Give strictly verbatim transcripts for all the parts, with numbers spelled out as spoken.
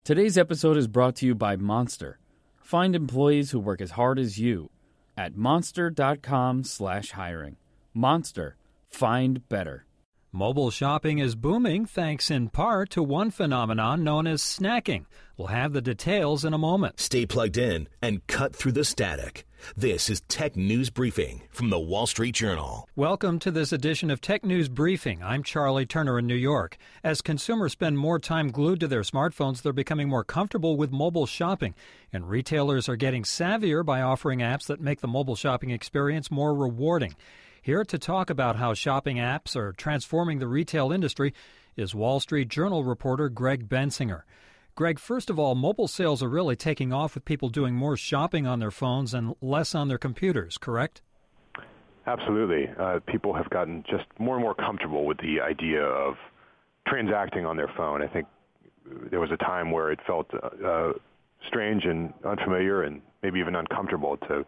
Today's episode is brought to you by Monster. Find employees who work as hard as you at monster.com slash hiring. Monster. Find better. Mobile shopping is booming thanks in part to one phenomenon known as snacking. We'll have the details in a moment. Stay plugged in and cut through the static. This is Tech News Briefing from the Wall Street Journal. Welcome to this edition of Tech News Briefing. I'm Charlie Turner in New York. As consumers spend more time glued to their smartphones, they're becoming more comfortable with mobile shopping. And retailers are getting savvier by offering apps that make the mobile shopping experience more rewarding. Here to talk about how shopping apps are transforming the retail industry is Wall Street Journal reporter Greg Bensinger. Greg, first of all, mobile sales are really taking off with people doing more shopping on their phones and less on their computers, correct? Absolutely. Uh, people have gotten just more and more comfortable with the idea of transacting on their phone. I think there was a time where it felt uh, strange and unfamiliar and maybe even uncomfortable to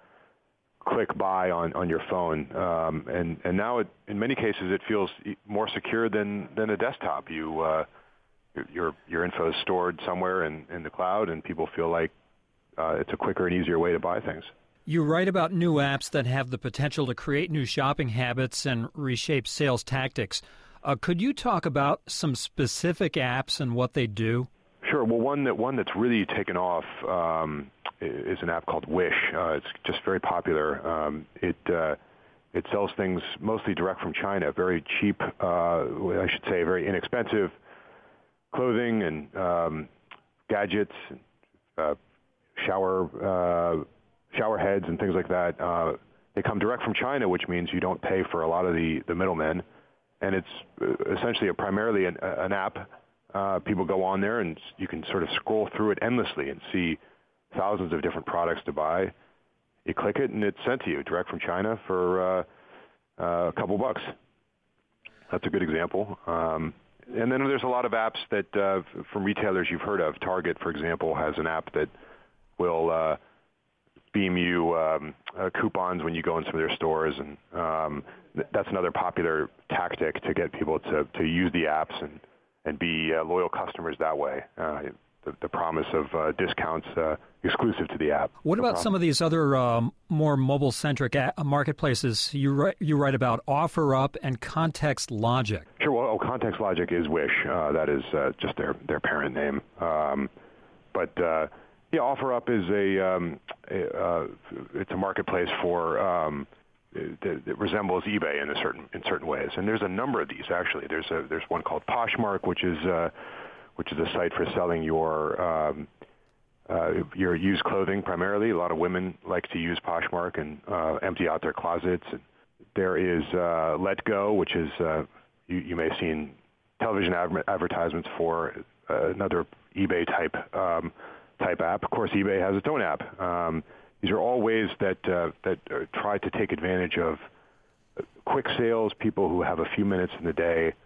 click buy on, on your phone. Um, and, and now, it, in many cases, it feels more secure than, than a desktop. You uh, Your your info is stored somewhere in, in the cloud, and people feel like uh, it's a quicker and easier way to buy things. You write about new apps that have the potential to create new shopping habits and reshape sales tactics. Uh, could you talk about some specific apps and what they do? Sure. Well, one that one that's really taken off um, is an app called Wish. Uh, it's just very popular. Um, it uh, it sells things mostly direct from China, very cheap. Uh, I should say, very inexpensive. Clothing and um, gadgets, uh, shower uh, shower heads and things like that. Uh, they come direct from China, which means you don't pay for a lot of the, the middlemen. And it's essentially a, primarily an, an app. Uh, people go on there and you can sort of scroll through it endlessly and see thousands of different products to buy. You click it and it's sent to you direct from China for uh, uh, a couple bucks. That's a good example. Um, And then there's a lot of apps that uh, from retailers you've heard of. Target, for example, has an app that will uh, beam you um, uh, coupons when you go in some of their stores, and um, th- that's another popular tactic to get people to, to use the apps and, and be uh, loyal customers that way. Uh, the, the promise of uh, discounts uh, exclusive to the app. What about some of these other um, more mobile-centric a- marketplaces you write, you write about OfferUp and Context Logic? Sure. Well, oh, Context Logic is Wish. Uh, that is uh, just their, their parent name. Um, but uh, yeah, OfferUp is a, um, a uh, it's a marketplace for um, that, that resembles eBay in a certain in certain ways. And there's a number of these actually. There's a there's one called Poshmark, which is uh, which is a site for selling your um, uh, your used clothing primarily. A lot of women like to use Poshmark and uh, empty out their closets. And there is uh, Letgo, which is uh, you, you may have seen television ad- advertisements for uh, another eBay type um, type app. Of course, eBay has its own app. Um, these are all ways that uh, that uh, try to take advantage of quick sales. People who have a few minutes in the day,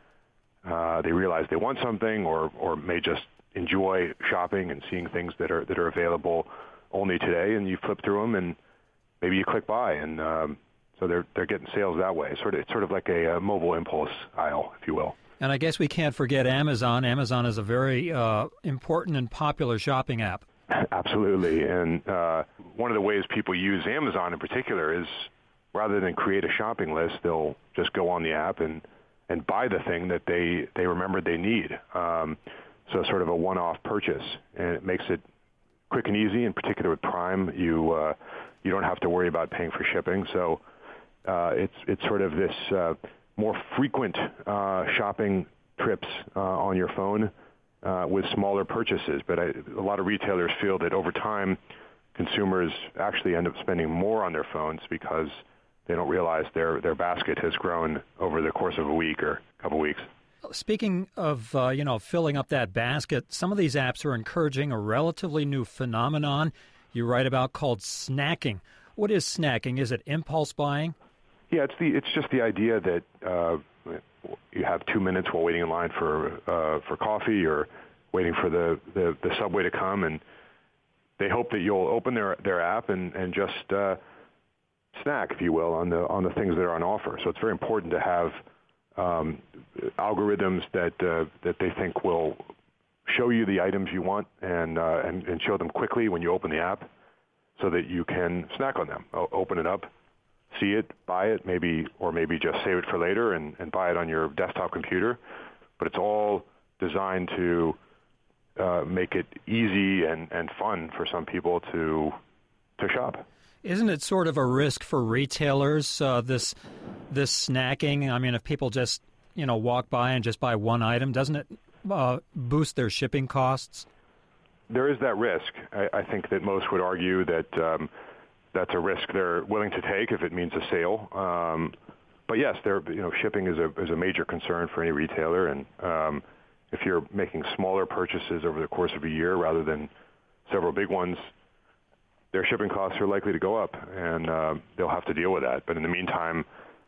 uh, they realize they want something, or or may just enjoy shopping and seeing things that are that are available only today. And you flip through them, and maybe you click buy, and um, so they're they're getting sales that way. Sort of, it's sort of like a, a mobile impulse aisle, if you will. And I guess we can't forget Amazon. Amazon is a very uh, important and popular shopping app. Absolutely. And uh, one of the ways people use Amazon in particular is rather than create a shopping list, they'll just go on the app and, and buy the thing that they, they remembered they need. Um, so sort of a one-off purchase. And it makes it quick and easy, in particular with Prime. You, uh, you don't have to worry about paying for shipping. So uh, it's, it's sort of this uh, more frequent uh, shopping trips uh, on your phone uh, with smaller purchases. But I, a lot of retailers feel that over time, consumers actually end up spending more on their phones because they don't realize their, their basket has grown over the course of a week or a couple weeks. Speaking of, uh, you know, filling up that basket, some of these apps are encouraging a relatively new phenomenon you write about called snacking. What is snacking? Is it impulse buying? Yeah, it's the it's just the idea that uh, you have two minutes while waiting in line for uh, for coffee or waiting for the, the, the subway to come, and they hope that you'll open their their app and and just uh, snack, if you will, on the on the things that are on offer. So it's very important to have um, algorithms that uh, that they think will show you the items you want and, uh, and and show them quickly when you open the app, so that you can snack on them. O- open it up, see it, buy it, maybe or maybe just save it for later and, and buy it on your desktop computer. But it's all designed to uh, make it easy and, and fun for some people to to shop. Isn't it sort of a risk for retailers, uh, this this snacking? I mean, if people just, you know, walk by and just buy one item, doesn't it uh, boost their shipping costs? There is that risk. I, I think that most would argue that um, that's a risk they're willing to take if it means a sale. Um, but yes, there, you know, shipping is a is a major concern for any retailer, and um, if you're making smaller purchases over the course of a year rather than several big ones, their shipping costs are likely to go up, and uh, they'll have to deal with that. But in the meantime,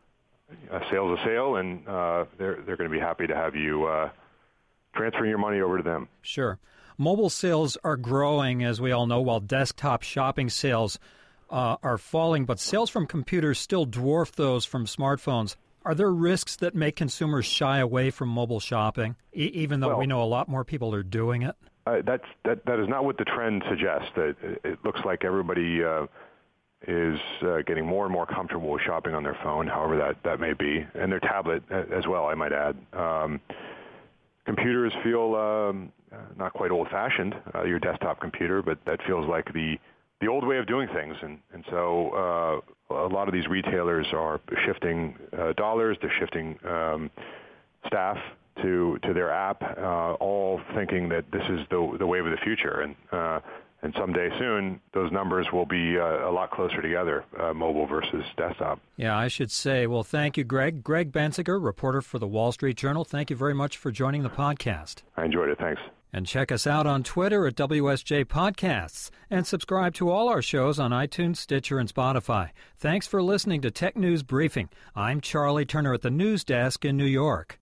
a sale's a sale, and uh, they're they're going to be happy to have you uh, transferring your money over to them. Sure. Mobile sales are growing, as we all know, while desktop shopping sales uh, are falling, but sales from computers still dwarf those from smartphones. Are there risks that make consumers shy away from mobile shopping, e- even though well, we know a lot more people are doing it? Uh, that's, that, that is not what the trend suggests. That it, it looks like everybody uh, is uh, getting more and more comfortable with shopping on their phone, however that, that may be, and their tablet as well, I might add. Um, computers feel um, not quite old-fashioned, uh, your desktop computer, but that feels like the, the old way of doing things. And, and so uh, a lot of these retailers are shifting uh, dollars, they're shifting um, staff to to their app, uh, all thinking that this is the the wave of the future, and uh, and someday soon those numbers will be uh, a lot closer together, uh, mobile versus desktop. Yeah, I should say. Well, thank you, Greg. Greg Bensinger, reporter for the Wall Street Journal. Thank you very much for joining the podcast. I enjoyed it. Thanks. And check us out on Twitter at W S J Podcasts, and subscribe to all our shows on iTunes, Stitcher, and Spotify. Thanks for listening to Tech News Briefing. I'm Charlie Turner at the news desk in New York.